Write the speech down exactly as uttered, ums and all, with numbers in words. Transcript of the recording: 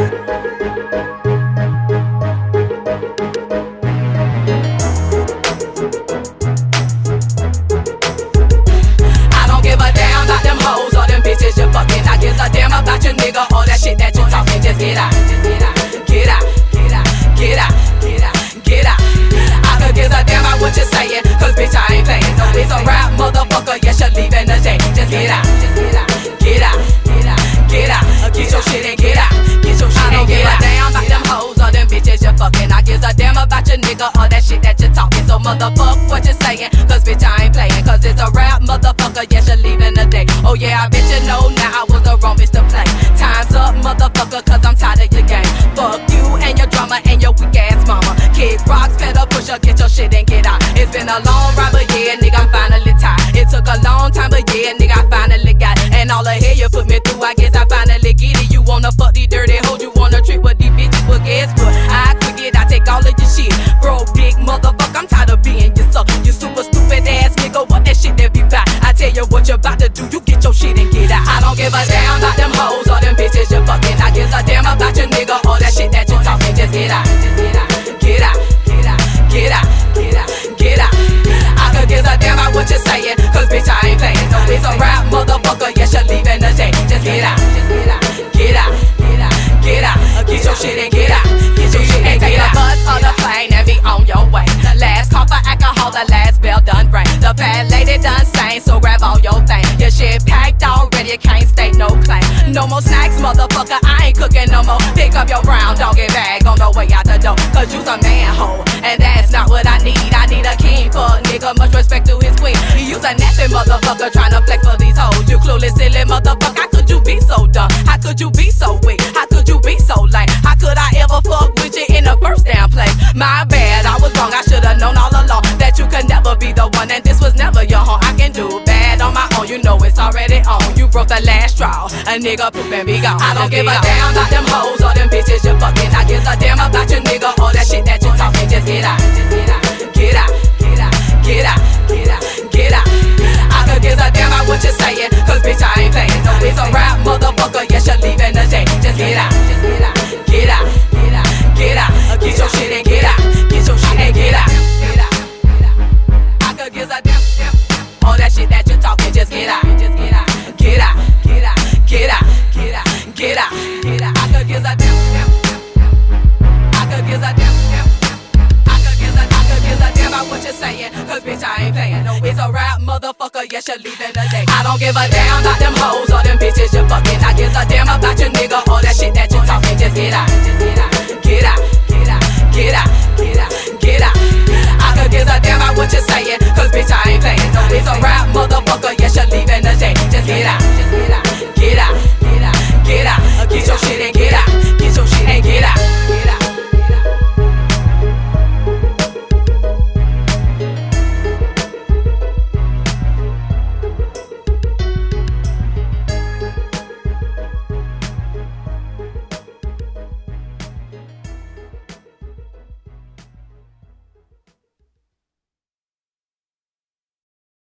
Get out, get out, get out, get out, get out, get out, get out. I could give a damn about what you're saying, cause bitch I ain't playing. No, it's a rap motherfucker, yes you're leaving the day. Just get out, just get out, get out, get out, get out. Get your shit and get out, get your shit and get out. I don't give a damn about them hoes or them bitches you're fucking. I give a damn about your nigga or that shit that you're talking. So motherfuck what you're saying, cause bitch I ain't playing. Cause it's a rap motherfucker, yes you're leaving the day. Oh yeah, I bet you know now I was the wrong bitch to play. Time's up motherfucker, cause I'm tired of your game. Fuck you and your drama and your weak ass mama. Kick rocks, pedal pusher, get your shit and get out. It's been a long ride, but yeah, nigga, I'm finally tired. It took a long time, but yeah, nigga, I finally got it. And all the hell you put me through, I guess I finally get it. You wanna fuck these dirty hoes, you wanna trip with these bitches, well guess what? I quit it, I take all of your shit. Broke dick motherfucker, I'm tired of being your suck. You super stupid ass nigga, what that shit that be about? I tell you what you're about to do, you get your shit and get out. I don't give a damn about them hoes or them bitches you're fucking. I give a damn about your nigga or that shit that you talking. Just get out, just get out, get out, get out, get out, get out, get out. I could give a damn about what you're saying, cause bitch I ain't playing. No, it's a rap motherfucker, yes you're leaving the day. Just get out, just get out, get out, get out, get out. Get your shit and get out, get your shit and get out. Take the bus or the plane and be on your way. The last call for alcohol, the last bell done ring. The fat lady done sang, so grab all your thing. Your shit packed already, you can't state no claim. No more snacks, motherfucker, I ain't cooking no more. Pick up your brown doggy bag on the way out the door. Cause you's a manhole, and that's not what I need. I need a king for a nigga, much respect to his queen. You's a nasty motherfucker, tryna flex for these hoes. You clueless, silly motherfucker, how could you be so dumb? How could you be so weak? How could you be so lame? How could I ever fuck with you in the first damn place? My bad, I was wrong, I should've known all along that you could never be the one, and this was never your home. I can do bad on my own, you know it's already on. You broke the last straw, a nigga poop and be gone. I don't give a damn about them hoes or them bitches you're fucking. I give a damn about your nigga or that shit that you talking. Just get out, just get out, get out, get out, get out, get out, get out. I could give a damn about what you're saying, cause bitch I ain't playing. No, it's a rap motherfucker, yes you're leaving the day. Just get out, just get out, get out, get out, get out. Get your shit and get out, get your shit and get out, get out. I could give a damn, damn, all that shit that you're talking. Just get out, just get out, get out, get out, get out, get out, get out, get out. I could give a damn, damn, I could give a damn, damn, I could give a, I could give a damn about what you're saying, cause bitch I ain't playing. No, it's a rap motherfucker, yes you're leaving the day. I don't give a damn about them hoes or them bitches you're fucking. I give a damn about your nigga or that shit that you talking. Just get out, just get out, get out, get out, get out, get out, get out. I could give a damn about what you're saying, cause bitch I ain't playing. No, it's a rap